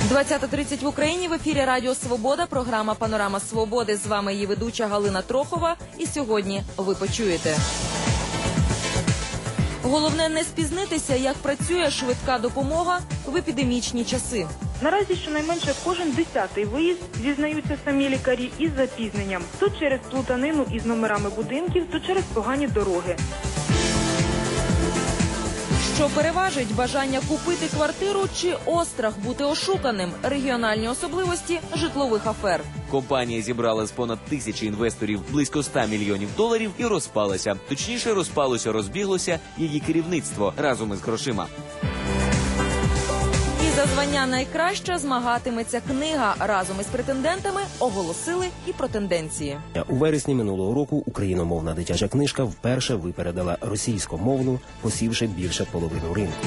20:30 в Україні. В ефірі Радіо Свобода, програма «Панорама Свободи». З вами її ведуча Галина Трохова. І сьогодні ви почуєте. Головне не спізнитися, як працює швидка допомога в епідемічні часи. Наразі щонайменше кожен 10-й виїзд, зізнаються самі лікарі, із запізненням. То через плутанину із номерами будинків, то через погані дороги. Що переважить: бажання купити квартиру чи острах бути ошуканим? Регіональні особливості житлових афер. Компанія зібрала з понад 1000 інвесторів близько $100 мільйонів і розпалася. Точніше, розбіглося її керівництво разом із грошима. І за звання найкраща змагатиметься книга. Разом із претендентами оголосили і про тенденції. У вересні минулого року україномовна дитяча книжка вперше випередила російськомовну, посівши більше половину ринку.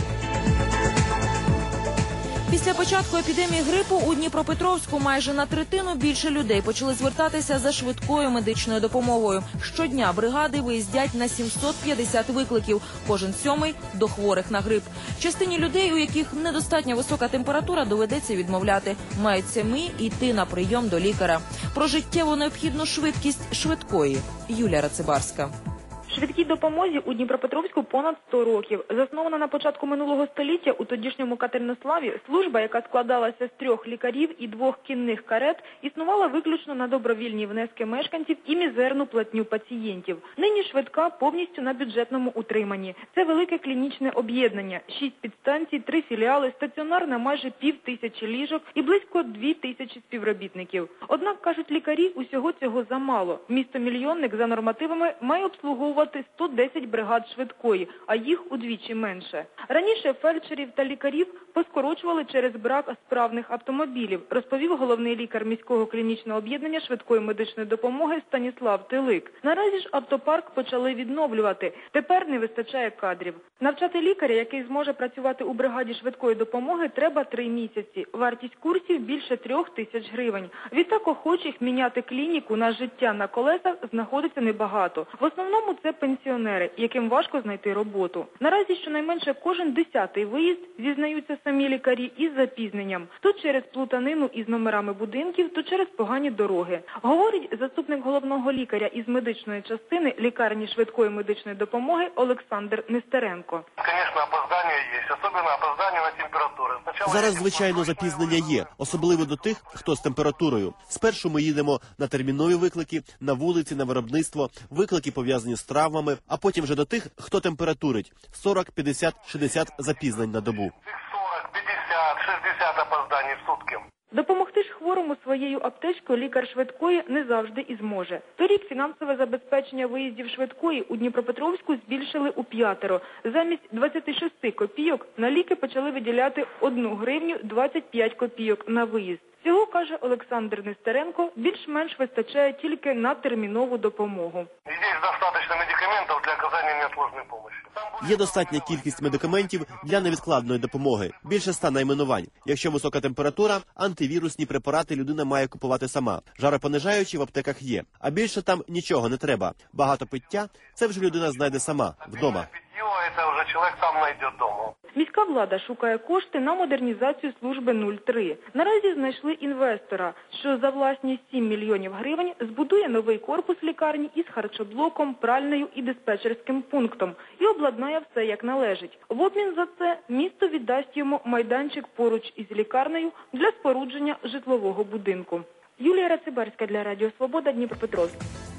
Після початку епідемії грипу у Дніпропетровську майже на третину більше людей почали звертатися за швидкою медичною допомогою. Щодня бригади виїздять на 750 викликів, кожен 7-й до хворих на грип. Частині людей, у яких недостатньо висока температура, доведеться відмовляти. Мають самі йти на прийом до лікаря. Про життєво необхідну швидкість швидкої. Юлія Рацибарська. Швидкій допомозі у Дніпропетровську понад 100 років. Заснована на початку минулого століття у тодішньому Катеринославі, служба, яка складалася з 3 лікарів і 2 кінних карет, існувала виключно на добровільні внески мешканців і мізерну платню пацієнтів. Нині швидка повністю на бюджетному утриманні. Це велике клінічне об'єднання, 6 підстанцій, 3 філіали, стаціонар на майже 5000 ліжок і близько 2000 співробітників. Однак, кажуть лікарі, усього цього замало. Місто-мільйонник за нормативами має обслуговувати 110 бригад швидкої, а їх удвічі менше. Раніше фельдшерів та лікарів поскорочували через брак справних автомобілів, розповів головний лікар міського клінічного об'єднання швидкої медичної допомоги Станіслав Тилик. Наразі ж автопарк почали відновлювати. Тепер не вистачає кадрів. Навчати лікаря, який зможе працювати у бригаді швидкої допомоги, треба 3 місяці. Вартість курсів більше 3000 гривень. Відтак охочих міняти клініку на життя на колесах знаходиться небагато. В основному це пенсіонери, яким важко знайти роботу. Наразі щонайменше кожен 10-й виїзд, зізнаються самі лікарі, із запізненням. То через плутанину із номерами будинків, то через погані дороги. Говорить заступник головного лікаря із медичної частини лікарні швидкої медичної допомоги Олександр Нестеренко. Звісно, опоздання є, особливо опоздання на температуру. Зараз, звичайно, запізнення є, особливо до тих, хто з температурою. Спершу ми їдемо на термінові виклики, на вулиці, на виробництво, виклики пов'язані з травмами, а потім вже до тих, хто температурить. 40, 50, 60 запізнень на добу. 40, 50, 60 опоздань в сутки. Допомогти ж хворому своєю аптечкою лікар швидкої не завжди і зможе. Торік фінансове забезпечення виїздів швидкої у Дніпропетровську збільшили у 5. Замість 26 копійок на ліки почали виділяти 1 гривню 25 копійок на виїзд. Цього, каже Олександр Нестеренко, більш-менш вистачає тільки на термінову допомогу. Є достатньо медикаментів для оказання неотложної допомоги. Є достатня кількість медикаментів для невідкладної допомоги. Більше 100 найменувань. Якщо висока температура, антивірусні препарати людина має купувати сама. Жаропонижаючі в аптеках є. А більше там нічого не треба. Багато пиття – це вже людина знайде сама, вдома. Це вже чоловік сам знайде вдома. Міська влада шукає кошти на модернізацію служби 03. Наразі знайшли інвестора, що за власні 7 мільйонів гривень збудує новий корпус лікарні із харчоблоком, пральнею і диспетчерським пунктом і обладнає все як належить. В обмін за це місто віддасть йому майданчик поруч із лікарнею для спорудження житлового будинку. Юлія Рацибарська для Радіо Свобода, Дніпропетровськ.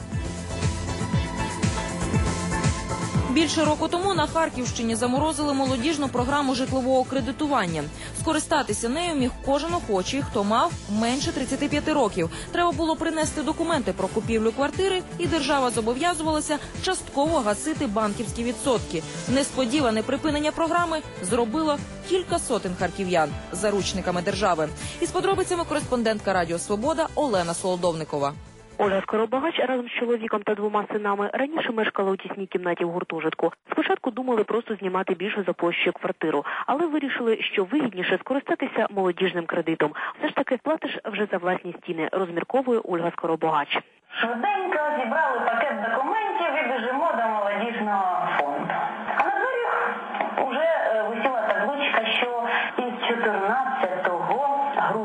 Більше року тому на Харківщині заморозили молодіжну програму житлового кредитування. Скористатися нею міг кожен охочий, хто мав менше 35 років. Треба було принести документи про купівлю квартири, і держава зобов'язувалася частково гасити банківські відсотки. Несподіване припинення програми зробило кілька сотень харків'ян заручниками держави. Із подробицями кореспондентка Радіо Свобода Олена Солодовникова. Ольга Скоробагач разом з чоловіком та 2 синами раніше мешкала у тісній кімнаті в гуртожитку. Спочатку думали просто знімати більшу за площею квартиру, але вирішили, що вигідніше скористатися молодіжним кредитом. Все ж таки платиш вже за власні стіни, розмірковує Ольга Скоробагач. Швиденько зібрали пакет документів і біжимо до молодіжного фонду. А на дверях вже висіла табличка, що із 14 грудня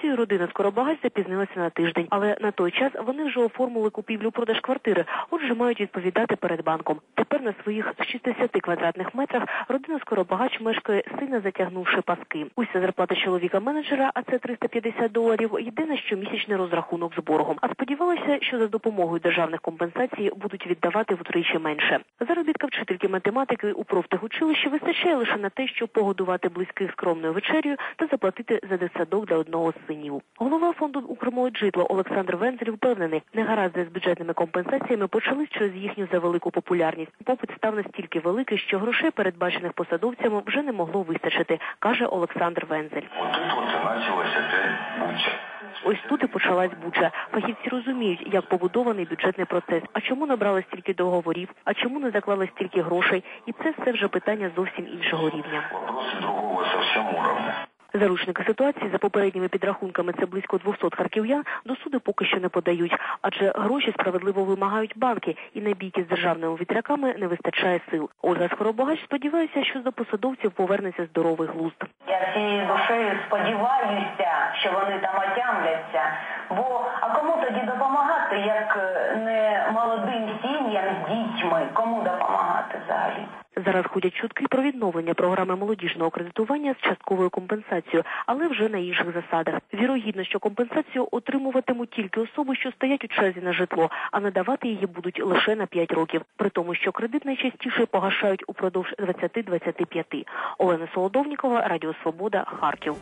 компенсацією родина Скоробагач запізнилася на тиждень, але на той час вони вже оформили купівлю-продаж квартири, отже мають відповідати перед банком. Тепер на своїх 60 квадратних метрах родина Скоробагач мешкає, сильно затягнувши паски. Уся зарплата чоловіка-менеджера, а це $350, йде на щомісячний розрахунок з боргом. А сподівалася, що за допомогою державних компенсацій будуть віддавати втричі менше. Заробітка вчительки математики у профтехучилищі вистачає лише на те, щоб погодувати близьких скромною вечерю та заплатити за дитсадок для одного з синів. Голова фонду «Укрмолоджитло» Олександр Вензель впевнений, негаразди з бюджетними компенсаціями почались через їхню завелику популярність. Попит став настільки великий, що грошей, передбачених посадовцями, вже не могло вистачити, каже Олександр Вензель. Ось тут і почалась буча. Фахівці розуміють, як побудований бюджетний процес. А чому набрали стільки договорів? А чому не заклали стільки грошей? І це все вже питання зовсім іншого рівня. Заручники ситуації, за попередніми підрахунками, це близько 200 харків'ян, до суду поки що не подають. Адже гроші справедливо вимагають банки, і на бійки з державними вітряками не вистачає сил. Ольга Скоробагач сподівається, що до посадовців повернеться здоровий глузд. Я всією душею сподіваюся, що вони там отямляться. Бо, а кому тоді допомагати, як не молодим сім'ям з дітьми? Кому допомагати взагалі? Зараз ходять чутки про відновлення програми молодіжного кредитування з частковою компенсацією, але вже на інших засадах. Вірогідно, що компенсацію отримуватимуть тільки особи, що стоять у черзі на житло, а надавати її будуть лише на 5 років. При тому, що кредит найчастіше погашають упродовж 20-25. Олена Солодовнікова, Радіо Свобода, Харків.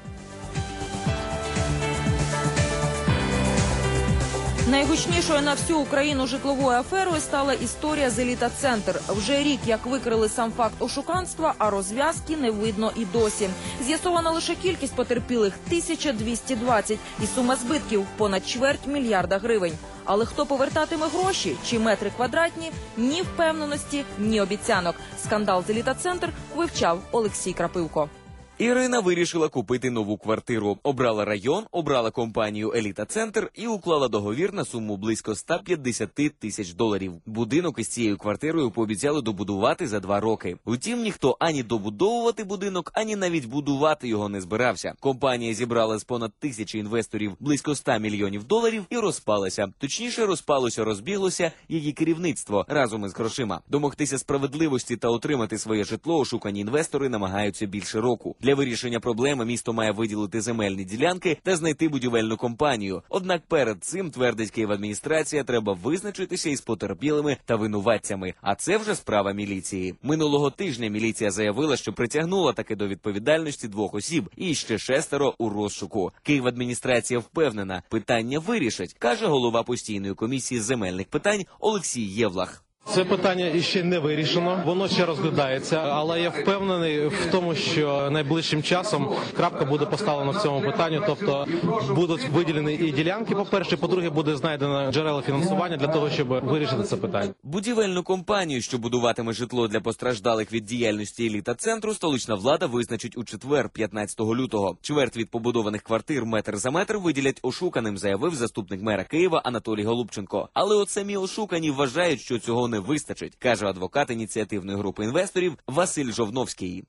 Найгучнішою на всю Україну житловою аферою стала історія з «Еліта-Центр». Вже рік, як викрили сам факт ошуканства, а розв'язки не видно і досі. З'ясована лише кількість потерпілих – 1220, і сума збитків – понад $250 мільйона. Але хто повертатиме гроші, чи метри квадратні – ні впевненості, ні обіцянок. Скандал з «Еліта-Центр» вивчав Олексій Крапивко. Ірина вирішила купити нову квартиру. Обрала район, обрала компанію «Еліта-Центр» і уклала договір на суму близько $150 тисяч. Будинок із цією квартирою пообіцяли добудувати за 2 роки. Втім, ніхто ані добудовувати будинок, ані навіть будувати його не збирався. Компанія зібрала з понад 1000 інвесторів близько $100 мільйонів і розпалася. Точніше, розбіглося її керівництво разом із грошима. Домогтися справедливості та отримати своє житло ошукані інвестори намагаються більше року. Для вирішення проблеми місто має виділити земельні ділянки та знайти будівельну компанію. Однак перед цим, твердить Київадміністрація, треба визначитися із потерпілими та винуватцями. А це вже справа міліції. Минулого тижня міліція заявила, що притягнула таки до відповідальності 2 осіб і ще 6 у розшуку. Київадміністрація впевнена, питання вирішать, каже голова постійної комісії з земельних питань Олексій Євлах. Це питання іще не вирішено, воно ще розглядається, але я впевнений в тому, що найближчим часом крапка буде поставлена в цьому питанні, тобто будуть виділені і ділянки, по-перше, по-друге, буде знайдено джерела фінансування для того, щоб вирішити це питання. Будівельну компанію, що будуватиме житло для постраждалих від діяльності «Еліта-Центру», столична влада визначить у четвер, 15 лютого. Чверть від побудованих квартир метр за метр виділять ошуканим, заявив заступник мера Києва Анатолій Голубченко. Але от самі ошукані вважають, що цього не вистачить, каже адвокат ініціативної групи інвесторів Василь Жовновський.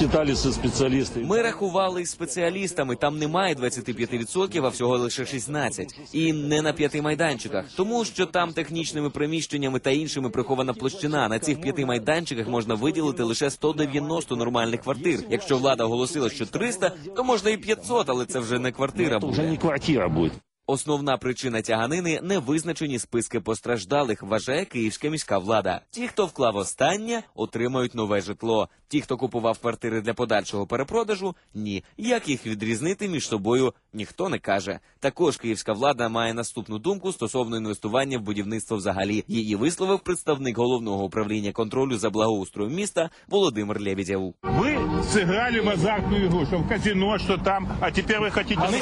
Ми рахували із спеціалістами, там немає 25%, а всього лише 16%. І не на 5 майданчиках, тому що там технічними приміщеннями та іншими прихована площина. На цих 5 майданчиках можна виділити лише 190 нормальних квартир. Якщо влада оголосила, що 300, то можна і 500, але це вже не квартира буде. Основна причина тяганини – невизначені списки постраждалих, вважає київська міська влада. Ті, хто вклав останнє, отримають нове житло. Ті, хто купував квартири для подальшого перепродажу – ні. Як їх відрізнити між собою, ніхто не каже. Також київська влада має наступну думку стосовно інвестування в будівництво взагалі. Її висловив представник Головного управління контролю за благоустроєм міста Володимир Лебедєв. Ви зіграли в азартну ігру, що в казино, що там, а тепер ви хочете... Ми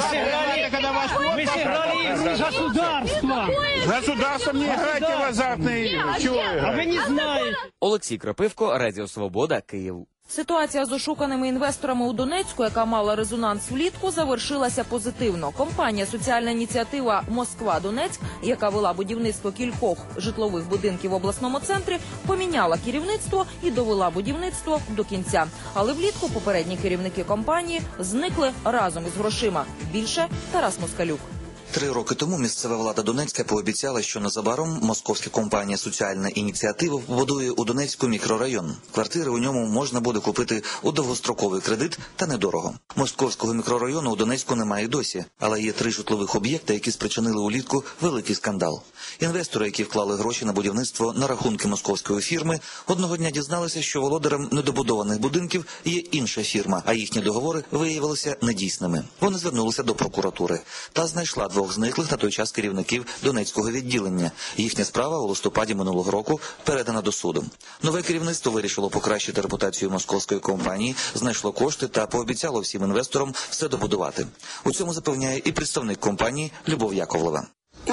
сыграли с государством. Государством не играйте в азартные игры. Чего играть? А вы не знаете. Олексій Крапивко, Радіо Свобода, Київ. Ситуація з ошуканими інвесторами у Донецьку, яка мала резонанс влітку, завершилася позитивно. Компанія «Соціальна ініціатива Москва-Донецьк», яка вела будівництво кількох житлових будинків в обласному центрі, поміняла керівництво і довела будівництво до кінця. Але влітку попередні керівники компанії зникли разом із грошима. Більше Тарас Москалюк. 3 роки тому місцева влада Донецька пообіцяла, що незабаром московська компанія «Соціальна ініціатива» побудує у Донецьку мікрорайон. Квартири у ньому можна буде купити у довгостроковий кредит та недорого. Московського мікрорайону у Донецьку немає досі, але є 3 житлових об'єкти, які спричинили улітку великий скандал. Інвестори, які вклали гроші на будівництво на рахунки московської фірми, одного дня дізналися, що володарем недобудованих будинків є інша фірма, а їхні договори виявилися недійсними. Вони звернулися до прокуратури та знайшла 2 зниклих на той час керівників Донецького відділення. Їхня справа у листопаді минулого року передана до суду. Нове керівництво вирішило покращити репутацію московської компанії, знайшло кошти та пообіцяло всім інвесторам все добудувати. У цьому запевняє і представник компанії Любов Яковлева.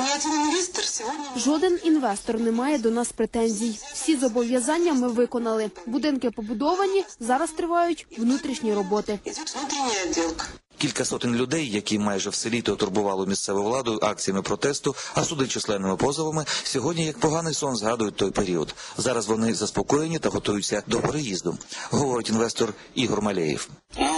Жоден інвестор не має до нас претензій. Всі зобов'язання ми виконали. Будинки побудовані, зараз тривають внутрішні роботи. Кілька сотень людей, які майже все літо турбували місцеву владу акціями протесту, а суди численними позовами, сьогодні як поганий сон згадують той період. Зараз вони заспокоєні та готуються до переїзду, говорить інвестор Ігор Малеєв.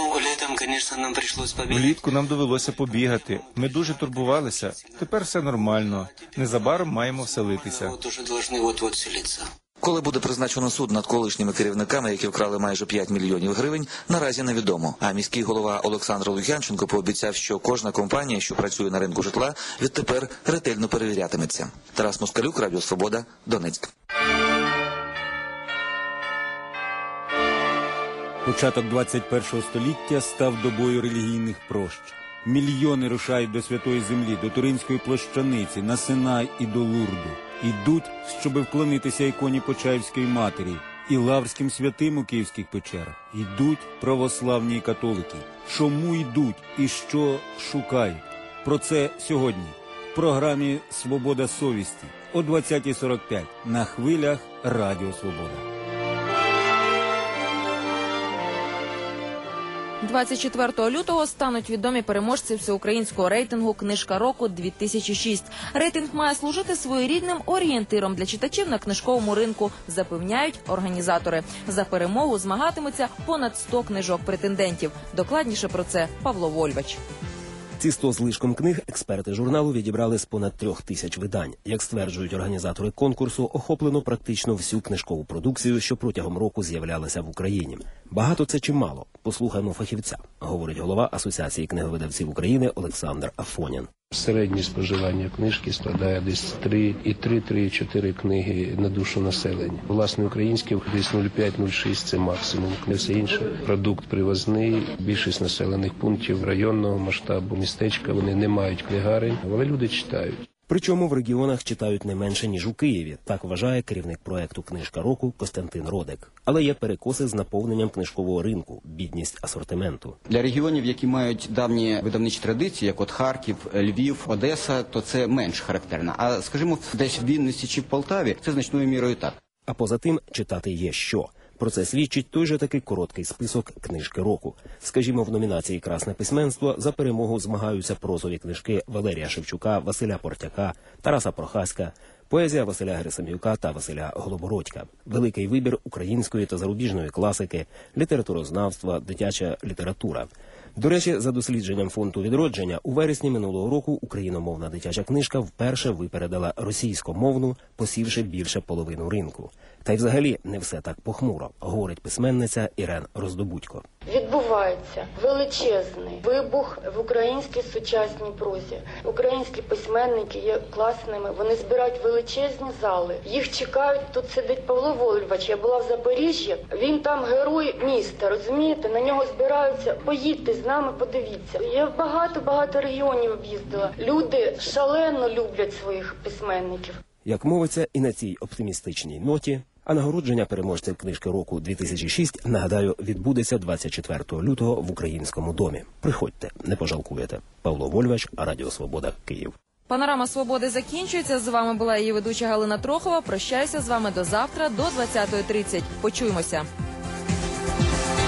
Влітку нам довелося побігати. Ми дуже турбувалися. Тепер все нормально. Незабаром маємо вселитися. Коли буде призначено суд над колишніми керівниками, які вкрали майже 5 мільйонів гривень, наразі невідомо. А міський голова Олександр Лук'янченко пообіцяв, що кожна компанія, що працює на ринку житла, відтепер ретельно перевірятиметься. Тарас Москалюк, Радіо Свобода, Донецьк. Початок 21-го століття став добою релігійних прощ. Мільйони рушають до Святої Землі, до Туринської площаниці, на Синай і до Лурду. Ідуть, щоби вклонитися іконі Почаївської Матері і лаврським святим у київських печерах. Ідуть православні і католики. Чому йдуть і що шукають? Про це сьогодні в програмі «Свобода совісті» о 20:45 на хвилях Радіо Свобода. 24 лютого стануть відомі переможці всеукраїнського рейтингу «Книжка року-2006». Рейтинг має служити своєрідним орієнтиром для читачів на книжковому ринку, запевняють організатори. За перемогу змагатимуться понад 100 книжок-претендентів. Докладніше про це Павло Вольвач. Ці 100 з лишком книг експерти журналу відібрали з понад 3000 видань. Як стверджують організатори конкурсу, охоплено практично всю книжкову продукцію, що протягом року з'являлася в Україні. Багато це чи мало? Послухаємо фахівця, говорить голова Асоціації книговидавців України Олександр Афонін. Середнє споживання книжки складає десь 3,3-3,4 книги на душу населення. Власне, українське десь 0,5-0,6 – це максимум. Все інше – продукт привозний. Більшість населених пунктів районного масштабу, містечка, вони не мають книгарень, але люди читають. Причому в регіонах читають не менше, ніж у Києві. Так вважає керівник проекту «Книжка року» Костянтин Родик. Але є перекоси з наповненням книжкового ринку, бідність асортименту. Для регіонів, які мають давні видавничі традиції, як от Харків, Львів, Одеса, то це менш характерно. А, скажімо, десь в Вінниці чи в Полтаві це значною мірою так. А поза тим, читати є що. Про це свідчить той же такий короткий список «Книжки року». Скажімо, в номінації «Красне письменство» за перемогу змагаються прозові книжки Валерія Шевчука, Василя Портяка, Тараса Прохаська, поезія Василя Герасим'юка та Василя Голобородька, великий вибір української та зарубіжної класики, літературознавства, дитяча література. До речі, за дослідженням фонду «Відродження», у вересні минулого року україномовна дитяча книжка вперше випередила російськомовну, посівши більше половину ринку. Та й взагалі не все так похмуро, говорить письменниця Ірен Роздобудько. Відбувається величезний вибух в українській сучасній прозі. Українські письменники є класними, вони збирають величезні зали. Їх чекають, тут сидить Павло Вольвач, я була в Запоріжжі, він там герой міста, розумієте, на нього збираються, поїдьте з нами, подивіться. Я в багато регіонів об'їздила. Люди шалено люблять своїх письменників. Як мовиться, і на цій оптимістичній ноті, а нагородження переможців «Книжки року-2006», нагадаю, відбудеться 24 лютого в Українському домі. Приходьте, не пожалкуєте. Павло Вольвач, Радіо Свобода, Київ. Панорама Свободи закінчується. З вами була її ведуча Галина Трохова. Прощаюся з вами до завтра, до 20:30. Почуємося.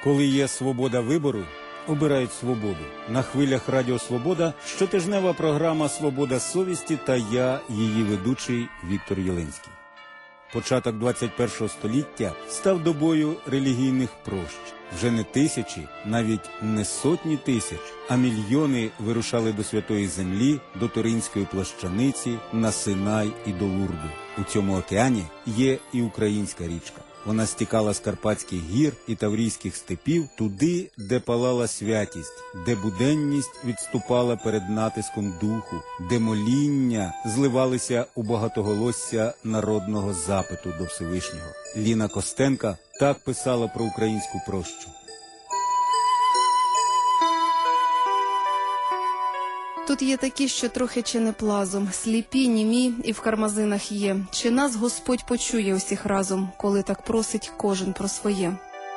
Коли є свобода вибору, обирають свободу. На хвилях Радіо Свобода щотижнева програма «Свобода совісті» та я, її ведучий Віктор Єленський. Початок 21 століття став добою релігійних прощ. Вже не тисячі, навіть не сотні тисяч, а мільйони вирушали до Святої Землі, до Туринської плащаниці, на Синай і до Лурду. У цьому океані є і українська річка. Вона стікала з Карпатських гір і Таврійських степів туди, де палала святість, де буденність відступала перед натиском духу, де моління зливалися у багатоголосся народного запиту до Всевишнього. Ліна Костенка так писала про українську прощу. Тут є такі, що трохи чи не плазом, сліпі, німі і в кармазинах є. Чи нас Господь почує усіх разом, коли так просить кожен про своє?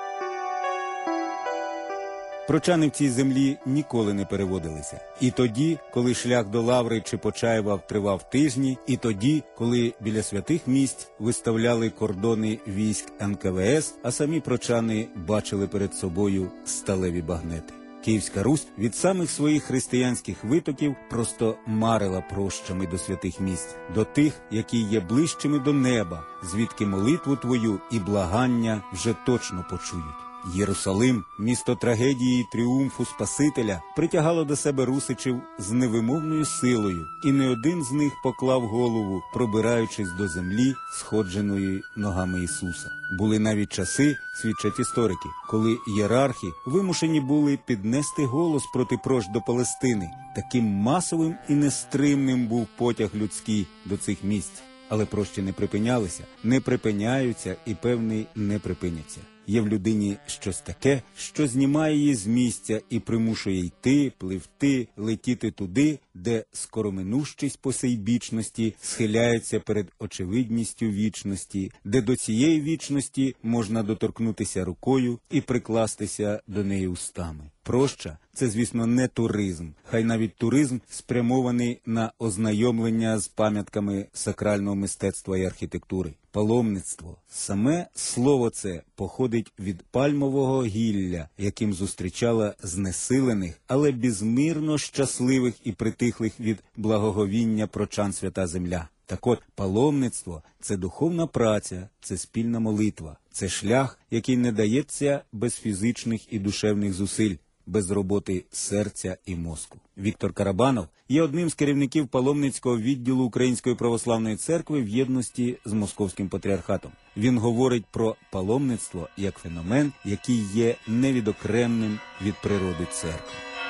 Прочани в цій землі ніколи не переводилися. І тоді, коли шлях до Лаври чи Почаєва тривав тижні, і тоді, коли біля святих місць виставляли кордони військ НКВС, а самі прочани бачили перед собою сталеві багнети. Київська Русь від самих своїх християнських витоків просто марила прощами до святих місць, до тих, які є ближчими до неба, звідки молитву твою і благання вже точно почують. Єрусалим, місто трагедії і тріумфу Спасителя, притягало до себе русичів з невимовною силою, і не один з них поклав голову, пробираючись до землі, сходженої ногами Ісуса. Були навіть часи, свідчать історики, коли ієрархи вимушені були піднести голос проти прощ до Палестини. Таким масовим і нестримним був потяг людський до цих місць. Але прощі не припинялися, не припиняються і, певний, не припиняться. Є в людині щось таке, що знімає її з місця і примушує йти, пливти, летіти туди, де скороминущість посейбічності схиляється перед очевидністю вічності, де до цієї вічності можна доторкнутися рукою і прикластися до неї устами. Проща – це, звісно, не туризм, хай навіть туризм спрямований на ознайомлення з пам'ятками сакрального мистецтва і архітектури. Паломництво. Саме слово це походить від пальмового гілля, яким зустрічала знесилених, але безмірно щасливих і притихлих від благоговіння прочан свята земля. Так от, паломництво – це духовна праця, це спільна молитва, це шлях, який не дається без фізичних і душевних зусиль, без роботи серця і мозку. Віктор Карабанов є одним з керівників паломницького відділу Української православної церкви в єдності з Московським патріархатом. Він говорить про паломництво як феномен, який є невідокремним від природи церкви.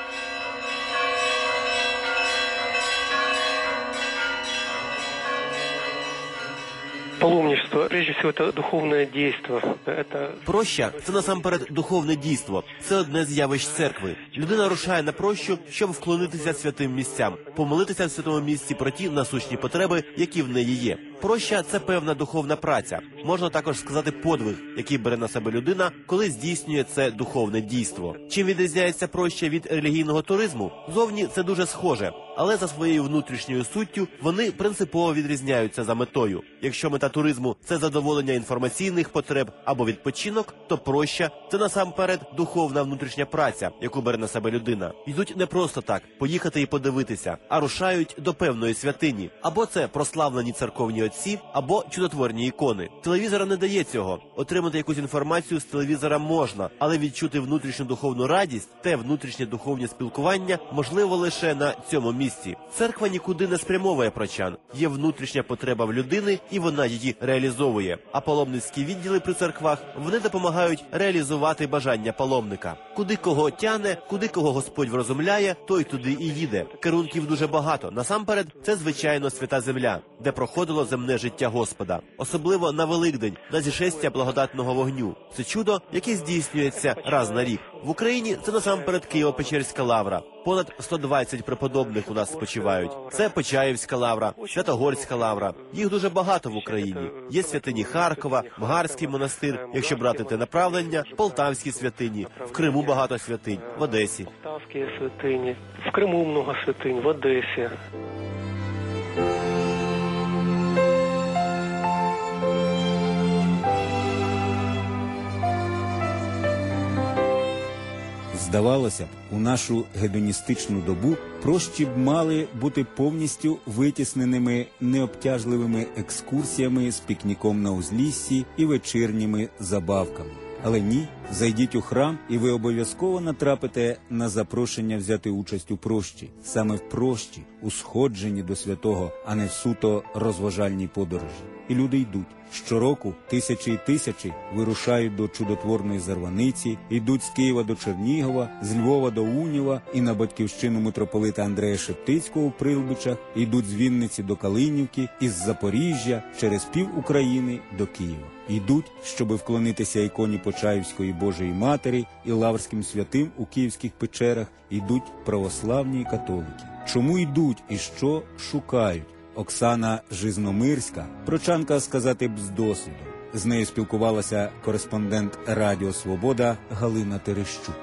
Паломничество, прежде всего, это духовное действо. Проща – це насамперед духовне дійство. Це одне з явищ церкви. Людина рушає на прощу, щоб вклонитися святим місцям, помолитися в святому місці про ті насущні потреби, які в неї є. Проща – це певна духовна праця. Можна також сказати подвиг, який бере на себе людина, коли здійснює це духовне дійство. Чим відрізняється проща від релігійного туризму? Зовні це дуже схоже, але за своєю внутрішньою суттю вони принципово відрізняються за метою. Якщо мета туризму – це задоволення інформаційних потреб або відпочинок, то проща – це насамперед духовна внутрішня праця, яку бере на себе людина. Йдуть не просто так – поїхати і подивитися, а рушають до певної святині. Або це прославлені церковні отці, або чудотворні ікони. Телевізор не дає цього. Отримати якусь інформацію з телевізора можна, але відчути внутрішню духовну радість, те внутрішнє духовне спілкування можливо лише на цьому місці. Церква нікуди не спрямовує прочан. Є внутрішня потреба в людини, і вона її реалізовує. А паломницькі відділи при церквах, вони допомагають реалізувати бажання паломника. Куди кого тяне, куди кого Господь врозумляє, той туди і їде. Керунків дуже багато. Насамперед, це, звичайно, свята земля, де проходило земне життя Господа. Особливо на Великдень, на зішестя благодатного вогню. Це чудо, яке здійснюється раз на рік. В Україні це насамперед Києво-Печерська лавра. Понад 120 преподобних у нас спочивають. Це Почаївська лавра, Святогорська лавра. Їх дуже багато в Україні. Є святині Харкова, Мгарський монастир, якщо брати те направлення, Полтавські святині. В Криму багато святинь, в Одесі. Полтавські святині, в Криму много святинь, в Одесі. Здавалося б, у нашу гедоністичну добу прощі б мали бути повністю витісненими необтяжливими екскурсіями з пікніком на узліссі і вечірніми забавками. Але ні, зайдіть у храм, і ви обов'язково натрапите на запрошення взяти участь у прощі. Саме в прощі, у сходженні до святого, а не в суто розважальній подорожі. І люди йдуть. Щороку тисячі і тисячі вирушають до чудотворної Зарваниці, йдуть з Києва до Чернігова, з Львова до Унєва і на батьківщину митрополита Андрея Шептицького у Прилбичах, йдуть з Вінниці до Калинівки, із Запоріжжя через пів України до Києва. Йдуть, щоби вклонитися іконі Почаївської Божої Матері і лаврським святим у київських печерах, йдуть православні і католики. Чому йдуть і що шукають? Оксана Жизномирська, прочанка, сказати б, з досвідом. З нею спілкувалася кореспондент Радіо Свобода Галина Терещук.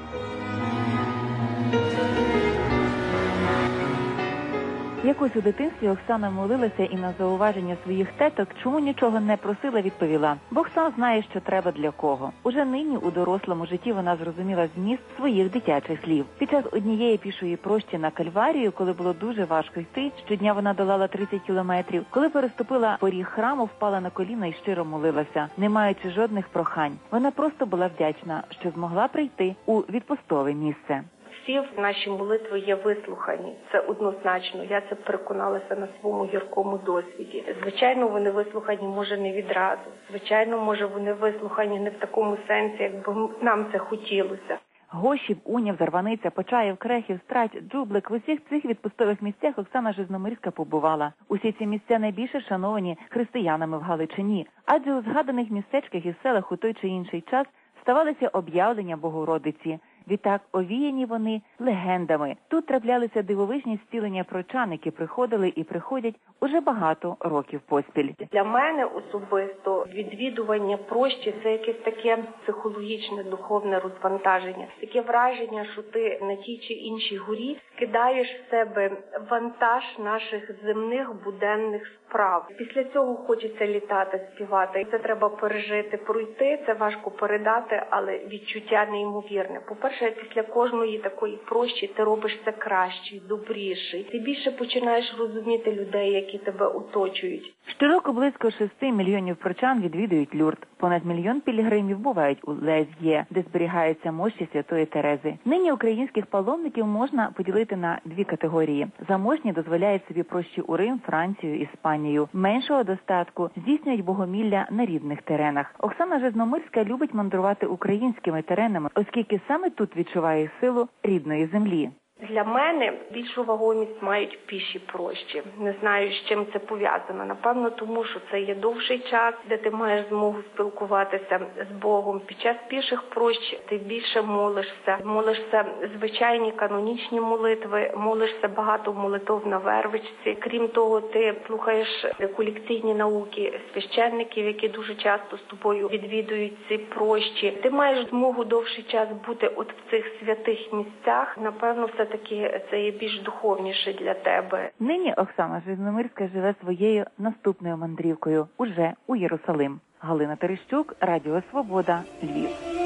Якось у дитинстві Оксана молилася і на зауваження своїх теток, чому нічого не просила, відповіла: Бог сам знає, що треба для кого. Уже нині у дорослому житті вона зрозуміла зміст своїх дитячих слів. Під час однієї пішої прощі на Кальварію, коли було дуже важко йти, щодня вона долала 30 кілометрів, коли переступила поріг храму, впала на коліна і щиро молилася, не маючи жодних прохань. Вона просто була вдячна, що змогла прийти у відпустове місце. Всі наші молитви є вислухані. Це однозначно. Я це переконалася на своєму гіркому досвіді. Звичайно, вони вислухані, може, не відразу. Звичайно, може, вони вислухані не в такому сенсі, якби нам це хотілося. Гощів, Унів, Зарваниця, Почаїв, Крехів, Страч, Джублик – в усіх цих відпустових місцях Оксана Жизномирська побувала. Усі ці місця найбільше шановані християнами в Галичині. Адже у згаданих містечках і селах у той чи інший час ставалися об'явлення Богородиці. Відтак овіяні вони легендами. Тут траплялися дивовижні зцілення прочан, які приходили і приходять уже багато років поспіль. Для мене особисто відвідування прощі – це якесь таке психологічне, духовне розвантаження. Таке враження, що ти на тій чи іншій горі скидаєш в себе вантаж наших земних буденних справ. Після цього хочеться літати, співати. Це треба пережити, пройти, це важко передати, але відчуття неймовірне. По-перше, після кожної такої прощі ти робиш це кращий, добріший. Ти більше починаєш розуміти людей, які тебе оточують. Щороку близько 6 мільйонів прочан відвідують Люрд. Понад 1 мільйон пілігримів бувають у Лезьє, де зберігаються мощі Святої Терези. Нині українських паломників можна поділити на 2 категорії. Заможні дозволяють собі прощі у Рим, Францію, Іспанію. Меншого достатку здійснюють богомілля на рідних теренах. Оксана Жизномирська любить мандрувати українськими теренами, оскільки саме тут відчуває силу рідної землі. Для мене більшу вагомість мають піші прощі. Не знаю, з чим це пов'язано. Напевно, тому що це є довший час, де ти маєш змогу спілкуватися з Богом. Під час піших прощ ти більше молишся звичайні канонічні молитви, молишся багато молитов на вервичці. Крім того, ти слухаєш реколекційні науки священників, які дуже часто з тобою відвідують ці прощі. Ти маєш змогу довший час бути от в цих святих місцях. Напевно, все-таки це є більш духовніше для тебе. Нині Оксана Жизномирська живе своєю наступною мандрівкою уже у Єрусалим. Галина Терещук, Радіо Свобода, Львів.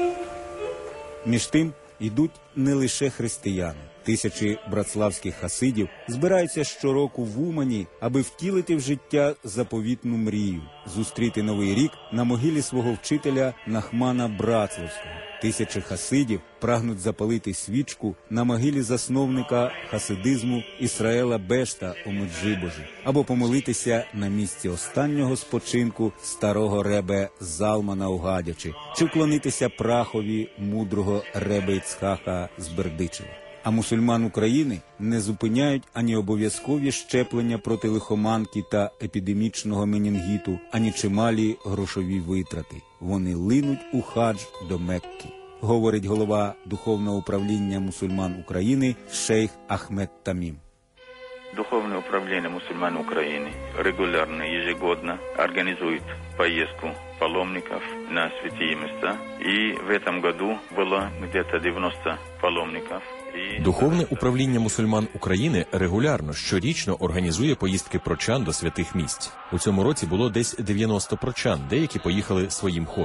Між тим йдуть не лише християни. Тисячі братславських хасидів збираються щороку в Умані, аби втілити в життя заповітну мрію – зустріти Новий рік на могилі свого вчителя Нахмана Братславського. Тисячі хасидів прагнуть запалити свічку на могилі засновника хасидизму Ісраїла Бешта у Меджибожі, або помолитися на місці останнього спочинку старого ребе Залмана у Гадячі, чи вклонитися прахові мудрого ребе Іцхака з Бердичева. А мусульман України не зупиняють ані обов'язкові щеплення проти лихоманки та епідемічного менінгіту, ані чималі грошові витрати. Вони линуть у хадж до Мекки, говорить голова Духовного управління мусульман України шейх Ахмед Тамім. Духовное управление мусульман Украины регулярно, ежегодно организует поездку паломников на святые места. И в этом году было где-то 90 паломников. Духовне управління мусульман України регулярно, щорічно організує поїздки прочан до святих місць. У цьому році було десь 90 прочан, деякі поїхали своїм ходом.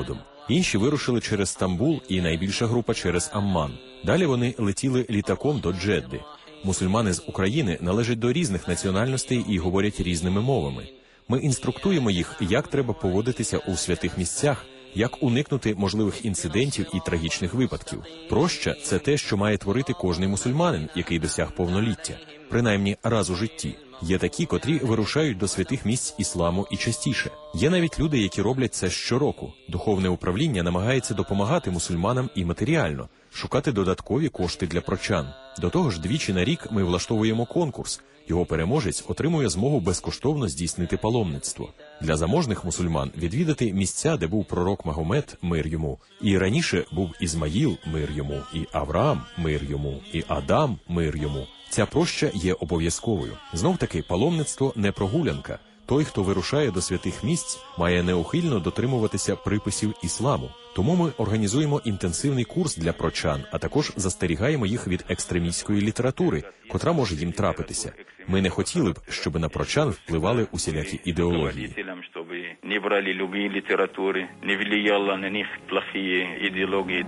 Інші вирушили через Стамбул і найбільша група через Амман. Далі вони летіли літаком до Джедди. Мусульмани з України належать до різних національностей і говорять різними мовами. Ми інструктуємо їх, як треба поводитися у святих місцях, як уникнути можливих інцидентів і трагічних випадків. Проща – це те, що має творити кожний мусульманин, який досяг повноліття, принаймні раз у житті. Є такі, котрі вирушають до святих місць ісламу і частіше. Є навіть люди, які роблять це щороку. Духовне управління намагається допомагати мусульманам і матеріально, шукати додаткові кошти для прочан. До того ж, двічі на рік ми влаштовуємо конкурс. Його переможець отримує змогу безкоштовно здійснити паломництво. Для заможних мусульман відвідати місця, де був пророк Магомед, мир йому, і раніше був Ізмаїл, мир йому, і Авраам, мир йому, і Адам, мир йому. Ця проща є обов'язковою. Знов-таки, паломництво не прогулянка. Той, хто вирушає до святих місць, має неухильно дотримуватися приписів ісламу. Тому ми організуємо інтенсивний курс для прочан, а також застерігаємо їх від екстремістської літератури, котра може їм трапитися. Ми не хотіли б, щоб на прочан впливали усілякі ідеології. Не брали любі літератури, не влияло на них плохі ідеології.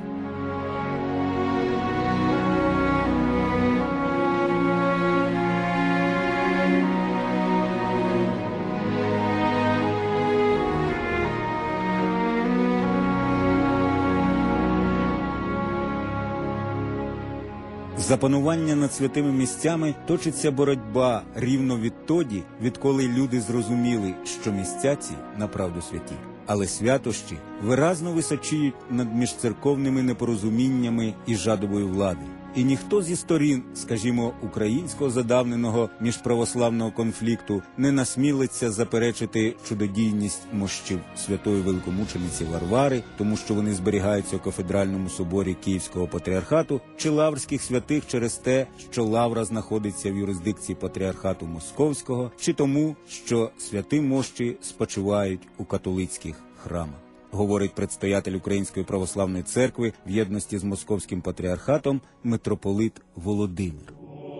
За панування над святими місцями точиться боротьба рівно відтоді, відколи люди зрозуміли, що місця ці направду святі. Але святощі виразно височіють над міжцерковними непорозуміннями і жадобою влади. І ніхто зі сторін, скажімо, українського задавненого міжправославного конфлікту не насмілиться заперечити чудодійність мощів святої великомучениці Варвари, тому що вони зберігаються у кафедральному соборі Київського патріархату, чи лаврських святих через те, що лавра знаходиться в юрисдикції патріархату Московського, чи тому, що святі мощі спочивають у католицьких храмах. Говорить предстоятель Української православної церкви в єдності з Московським патріархатом митрополит Володимир.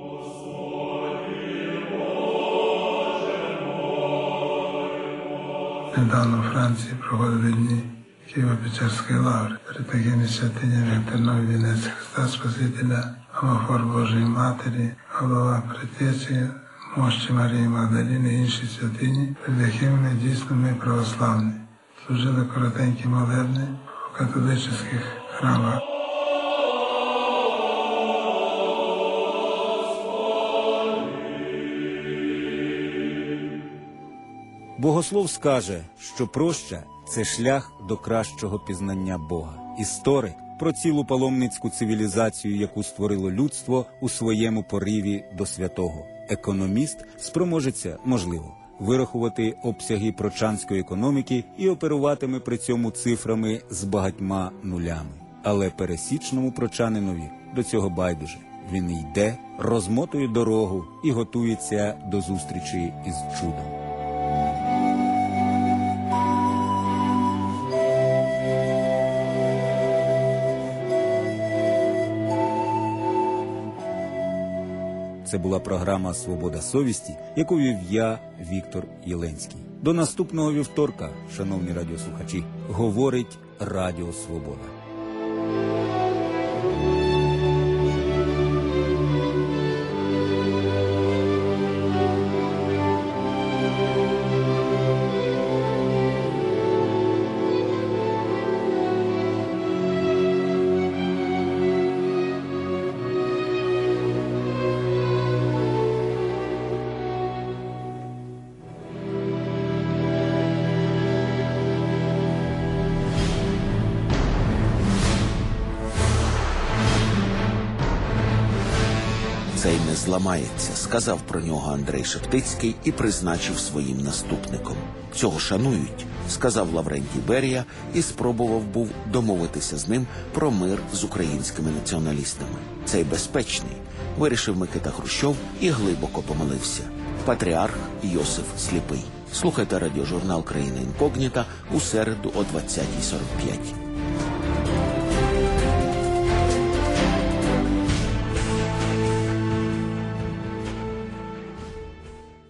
Недавно у Франції проходили дні Києво-Печерської лаври. Перед такими святинями, як Терновий вінець Христа Спасителя, Амафор Божої Матері, Голова Предтечі, Мощі Марії Магдаліни і інші святині, перед якими ми дійсно ми православні. Служили коротенькі молебні в католицьких храмах. Богослов скаже, що проща – це шлях до кращого пізнання Бога. Історик – про цілу паломницьку цивілізацію, яку створило людство у своєму пориві до святого. Економіст спроможеться, можливо, вирахувати обсяги прочанської економіки і оперуватиме при цьому цифрами з багатьма нулями. Але пересічному прочанинові до цього байдуже. Він йде, розмотує дорогу і готується до зустрічі із чудом. Це була програма «Свобода совісті», яку вів я, Віктор Єленський. До наступного вівторка, шановні радіослухачі, говорить Радіо Свобода. Цей не зламається, сказав про нього Андрей Шептицький і призначив своїм наступником. Цього шанують, сказав Лаврентій Берія і спробував був домовитися з ним про мир з українськими націоналістами. Цей безпечний, вирішив Микита Хрущов і глибоко помилився. Патріарх Йосиф Сліпий. Слухайте радіожурнал «Країна інкогніта» у середу о 20:45.